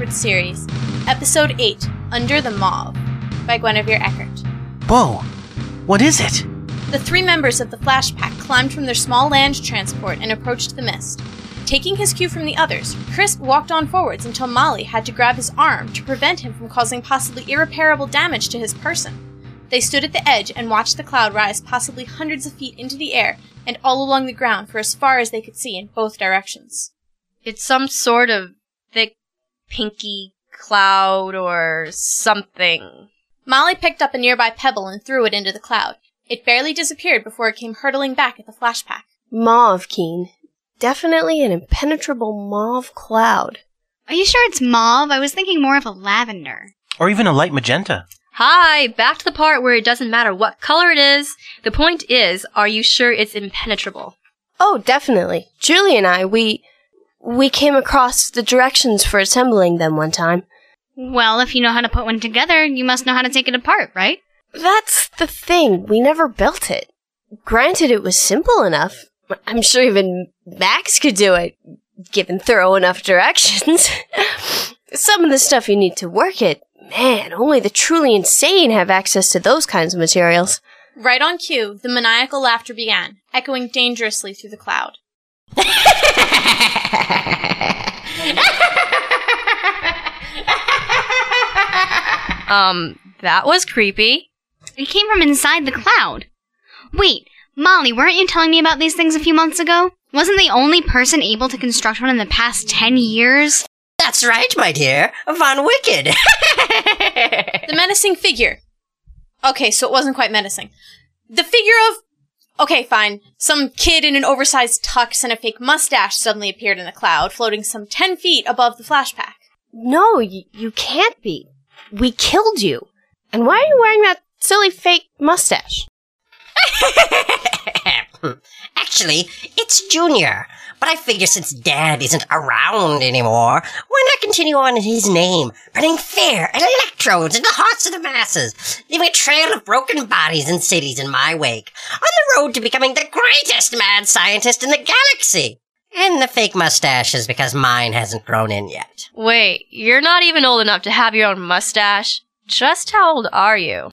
Backwards series, Episode 8, Under the Mauve, by Guinevere Eckert. Whoa! What is it? The three members of the Flash Pack climbed from their small land transport and approached the mist. Taking his cue from the others, Crisp walked on forwards until Molly had to grab his arm to prevent him from causing possibly irreparable damage to his person. They stood at the edge and watched the cloud rise possibly hundreds of feet into the air and all along the ground for as far as they could see in both directions. It's some sort of thick, pinky cloud or something. Molly picked up a nearby pebble and threw it into the cloud. It barely disappeared before it came hurtling back at the Flash Pack. Mauve, Keen. Definitely an impenetrable mauve cloud. Are you sure it's mauve? I was thinking more of a lavender. Or even a light magenta. Hi, back to the part where it doesn't matter what color it is. The point is, are you sure it's impenetrable? Oh, definitely. Julie and I, we came across the directions for assembling them one time. Well, if you know how to put one together, you must know how to take it apart, right? That's the thing. We never built it. Granted, it was simple enough. I'm sure even Max could do it, given thorough enough directions. Some of the stuff you need to work it, man, only the truly insane have access to those kinds of materials. Right on cue, the maniacal laughter began, echoing dangerously through the cloud. That was creepy. It came from inside the cloud. Wait, Molly, weren't you telling me about these things a few months ago? Wasn't the only person able to construct one in the past 10 years? That's right, my dear. Von Wicked. The menacing figure. Okay, so it wasn't quite menacing. The figure of... Okay, fine. Some kid in an oversized tux and a fake mustache suddenly appeared in the cloud, floating some 10 feet above the Flash Pack. No, you can't be. We killed you. And why are you wearing that silly fake mustache? Actually, it's Junior. But I figure since Dad isn't around anymore, why not continue on in his name, burning fear and electrodes in the hearts of the masses, leaving a trail of broken bodies and cities in my wake, on the road to becoming the greatest mad scientist in the galaxy. And the fake mustache is because mine hasn't grown in yet. Wait, you're not even old enough to have your own mustache. Just how old are you?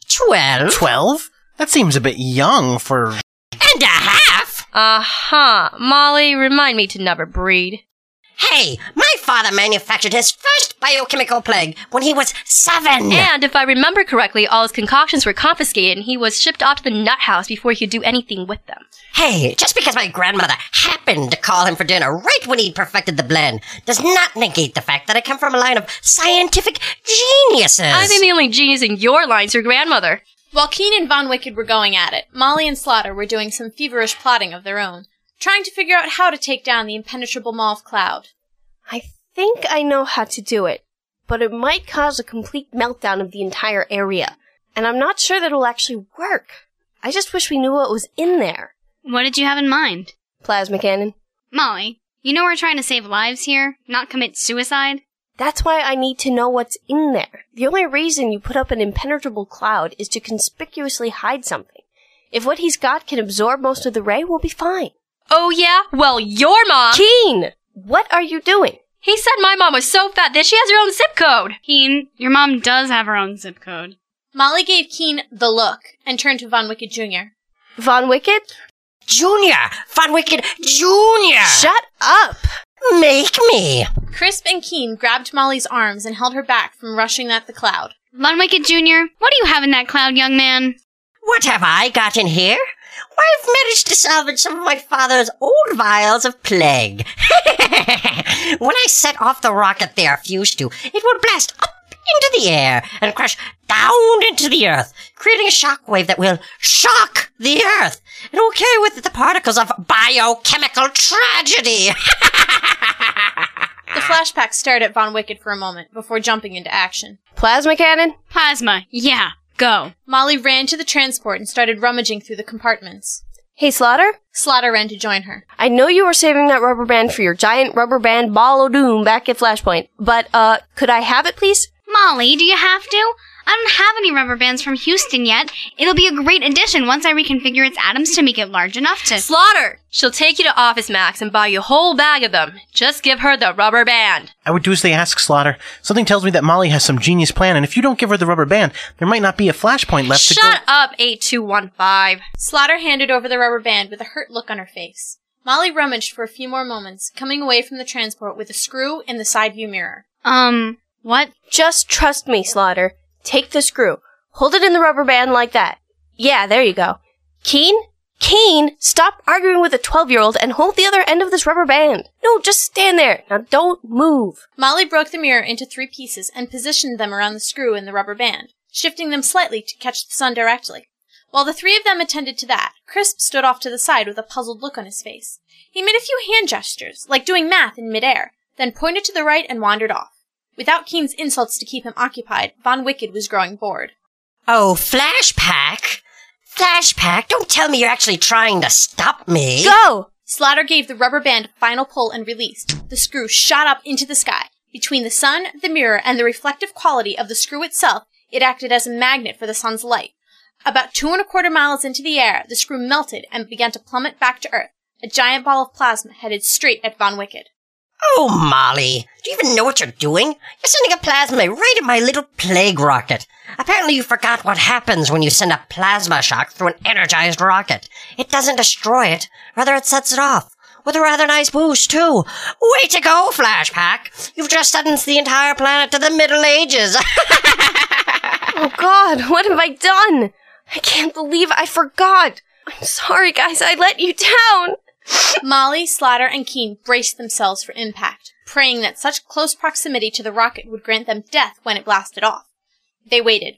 12. 12? That seems a bit young for... And a half! Uh-huh. Molly, remind me to never breed. Hey, my father manufactured his first biochemical plague when he was 7. And if I remember correctly, all his concoctions were confiscated and he was shipped off to the nut house before he could do anything with them. Hey, just because my grandmother happened to call him for dinner right when he'd perfected the blend does not negate the fact that I come from a line of scientific geniuses. I think the only genius in your line's your grandmother. While Keen and Von Wicked were going at it, Molly and Slaughter were doing some feverish plotting of their own, trying to figure out how to take down the impenetrable mauve cloud. I think I know how to do it, but it might cause a complete meltdown of the entire area, and I'm not sure that it'll actually work. I just wish we knew what was in there. What did you have in mind? Plasma cannon. Molly, you know we're trying to save lives here, not commit suicide? That's why I need to know what's in there. The only reason you put up an impenetrable cloud is to conspicuously hide something. If what he's got can absorb most of the ray, we'll be fine. Oh yeah? Well, your mom... Keen! What are you doing? He said my mom was so fat that she has her own zip code. Keen, your mom does have her own zip code. Molly gave Keen the look and turned to Von Wicked Jr. Von Wicked? Junior! Von Wicked Junior! Shut up! Make me! Crisp and Keen grabbed Molly's arms and held her back from rushing at the cloud. Von Wicked Jr., what do you have in that cloud, young man? What have I got in here? Why, I've managed to salvage some of my father's old vials of plague. When I set off the rocket they are fused to, it will blast up into the air and crash down into the earth, creating a shock wave that will shock the earth. And will carry with it the particles of biochemical tragedy. The Flash Pack stared at Von Wicked for a moment before jumping into action. Plasma cannon? Plasma, yeah, go. Molly ran to the transport and started rummaging through the compartments. Hey, Slaughter? Slaughter ran to join her. I know you were saving that rubber band for your giant rubber band ball of doom back at Flashpoint, but, could I have it, please? Molly, do you have to? don't have any rubber bands from Houston yet. It'll be a great addition once I reconfigure its atoms to make it large enough to... Slaughter! She'll take you to Office Max and buy you a whole bag of them. Just give her the rubber band. I would do as they ask, Slaughter. Something tells me that Molly has some genius plan, and if you don't give her the rubber band, there might not be a flashpoint left to go... Shut up, 8215. Slaughter handed over the rubber band with a hurt look on her face. Molly rummaged for a few more moments, coming away from the transport with a screw in the side view mirror. What? Just trust me, Slaughter. Take the screw. Hold it in the rubber band like that. Yeah, there you go. Keen? Keen, stop arguing with a 12-year-old and hold the other end of this rubber band. No, just stand there. Now don't move. Molly broke the mirror into 3 pieces and positioned them around the screw in the rubber band, shifting them slightly to catch the sun directly. While the 3 of them attended to that, Crisp stood off to the side with a puzzled look on his face. He made a few hand gestures, like doing math in midair, then pointed to the right and wandered off. Without Keen's insults to keep him occupied, Von Wicked was growing bored. Oh, Flashpack? Flashpack, don't tell me you're actually trying to stop me. Go! Slaughter gave the rubber band a final pull and released. The screw shot up into the sky. Between the sun, the mirror, and the reflective quality of the screw itself, it acted as a magnet for the sun's light. About 2¼ miles into the air, the screw melted and began to plummet back to Earth. A giant ball of plasma headed straight at Von Wicked. Oh, Molly, do you even know what you're doing? You're sending a plasma right at my little plague rocket. Apparently you forgot what happens when you send a plasma shock through an energized rocket. It doesn't destroy it, rather it sets it off. With a rather nice boost, too. Way to go, Flashpack. You've just sentenced the entire planet to the Middle Ages. Oh God, what have I done? I can't believe I forgot. I'm sorry, guys, I let you down. Molly, Slaughter, and Keen braced themselves for impact, praying that such close proximity to the rocket would grant them death when it blasted off. They waited.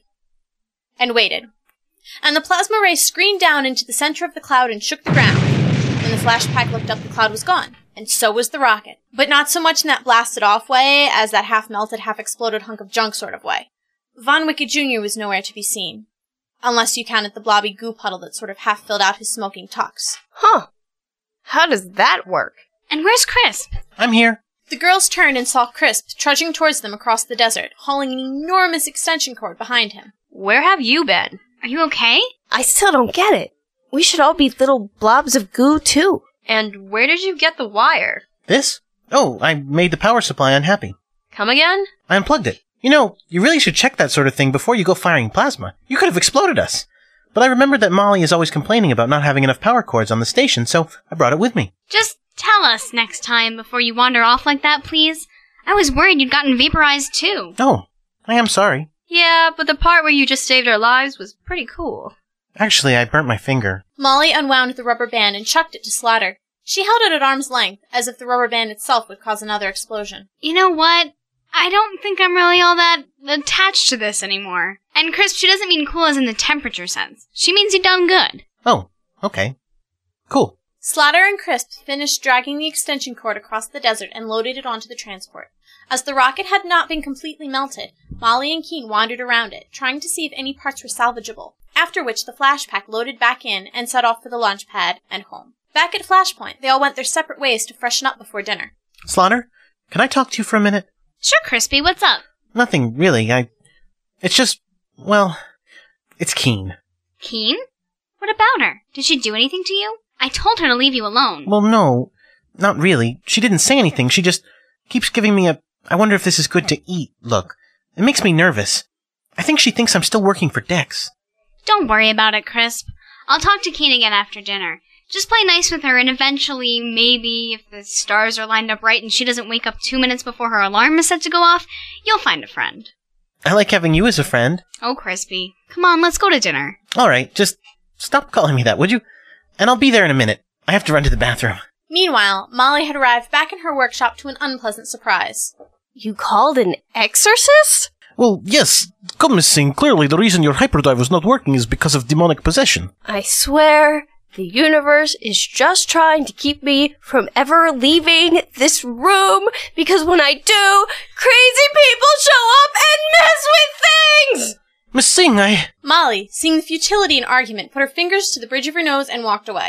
And waited. And the plasma ray screamed down into the center of the cloud and shook the ground. When the Flashpack looked up, the cloud was gone, and so was the rocket. But not so much in that blasted-off way as that half-melted, half-exploded hunk of junk sort of way. Von Wicked Jr. was nowhere to be seen. Unless you counted the blobby goo puddle that sort of half-filled out his smoking tux. Huh. How does that work? And where's Crisp? I'm here. The girls turned and saw Crisp trudging towards them across the desert, hauling an enormous extension cord behind him. Where have you been? Are you okay? I still don't get it. We should all be little blobs of goo, too. And where did you get the wire? This? Oh, I made the power supply unhappy. Come again? I unplugged it. You know, you really should check that sort of thing before you go firing plasma. You could have exploded us. But I remembered that Molly is always complaining about not having enough power cords on the station, so I brought it with me. Just tell us next time before you wander off like that, please. I was worried you'd gotten vaporized too. Oh, I am sorry. Yeah, but the part where you just saved our lives was pretty cool. Actually, I burnt my finger. Molly unwound the rubber band and chucked it to Slaughter. She held it at arm's length, as if the rubber band itself would cause another explosion. You know what? I don't think I'm really all that attached to this anymore. And Crisp, she doesn't mean cool as in the temperature sense. She means you done good. Oh, okay. Cool. Slaughter and Crisp finished dragging the extension cord across the desert and loaded it onto the transport. As the rocket had not been completely melted, Molly and Keen wandered around it, trying to see if any parts were salvageable, after which the Flashpack loaded back in and set off for the launch pad and home. Back at Flashpoint, they all went their separate ways to freshen up before dinner. Slaughter, can I talk to you for a minute? Sure, Crispy, what's up? Nothing, really. It's just, well, it's Keen. Keen? What about her? Did she do anything to you? I told her to leave you alone. Well, no, not really. She didn't say anything. She just keeps giving me I wonder if this is good to eat look. It makes me nervous. I think she thinks I'm still working for Dex. Don't worry about it, Crisp. I'll talk to Keen again after dinner. Just play nice with her, and eventually, maybe, if the stars are lined up right and she doesn't wake up 2 minutes before her alarm is set to go off, you'll find a friend. I like having you as a friend. Oh, Crispy. Come on, let's go to dinner. All right, just stop calling me that, would you? And I'll be there in a minute. I have to run to the bathroom. Meanwhile, Molly had arrived back in her workshop to an unpleasant surprise. You called an exorcist? Well, yes. Come, Miss Singh, clearly the reason your hyperdrive was not working is because of demonic possession. I swear, the universe is just trying to keep me from ever leaving this room, because when I do, crazy people show up and mess with things! Miss Singh, Molly, seeing the futility in argument, put her fingers to the bridge of her nose and walked away.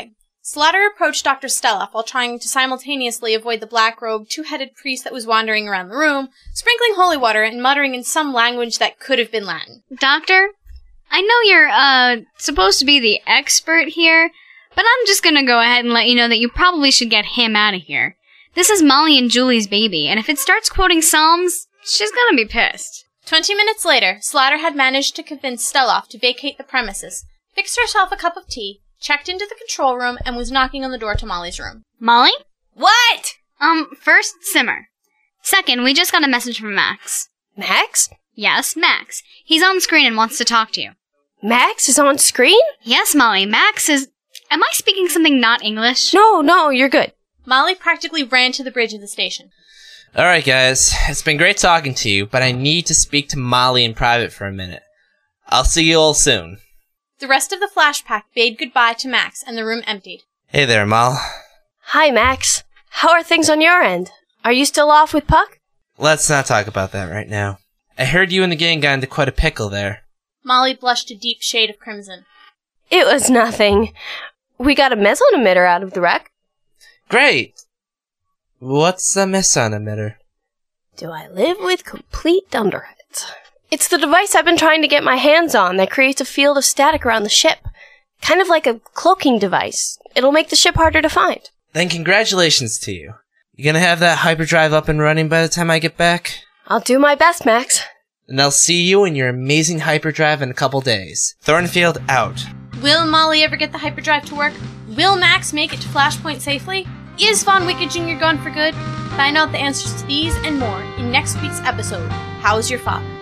Slaughter approached Dr. Steloff while trying to simultaneously avoid the black-robed, two-headed priest that was wandering around the room, sprinkling holy water and muttering in some language that could have been Latin. Doctor, I know you're, supposed to be the expert here, but I'm just gonna go ahead and let you know that you probably should get him out of here. This is Molly and Julie's baby, and if it starts quoting Psalms, she's gonna be pissed. 20 minutes later, Slaughter had managed to convince Steloff to vacate the premises, fixed herself a cup of tea, checked into the control room, and was knocking on the door to Molly's room. Molly? What? First, simmer. Second, we just got a message from Max. Max? Yes, Max. He's on screen and wants to talk to you. Max is on screen? Yes, Molly, Max is... Am I speaking something not English? No, you're good. Molly practically ran to the bridge of the station. Alright guys, it's been great talking to you, but I need to speak to Molly in private for a minute. I'll see you all soon. The rest of the Flash Pack bade goodbye to Max, and the room emptied. Hey there, Moll. Hi, Max. How are things on your end? Are you still off with Puck? Let's not talk about that right now. I heard you and the gang got into quite a pickle there. Molly blushed a deep shade of crimson. It was nothing. We got a meson emitter out of the wreck. Great! What's a meson emitter? Do I live with complete dunderheads? It's the device I've been trying to get my hands on that creates a field of static around the ship. Kind of like a cloaking device. It'll make the ship harder to find. Then congratulations to you. You gonna have that hyperdrive up and running by the time I get back? I'll do my best, Max. And I'll see you in your amazing hyperdrive in a couple days. Thornfield out. Will Molly ever get the hyperdrive to work? Will Max make it to Flashpoint safely? Is Von Wicked Jr. gone for good? Find out the answers to these and more in next week's episode, How's Your Father?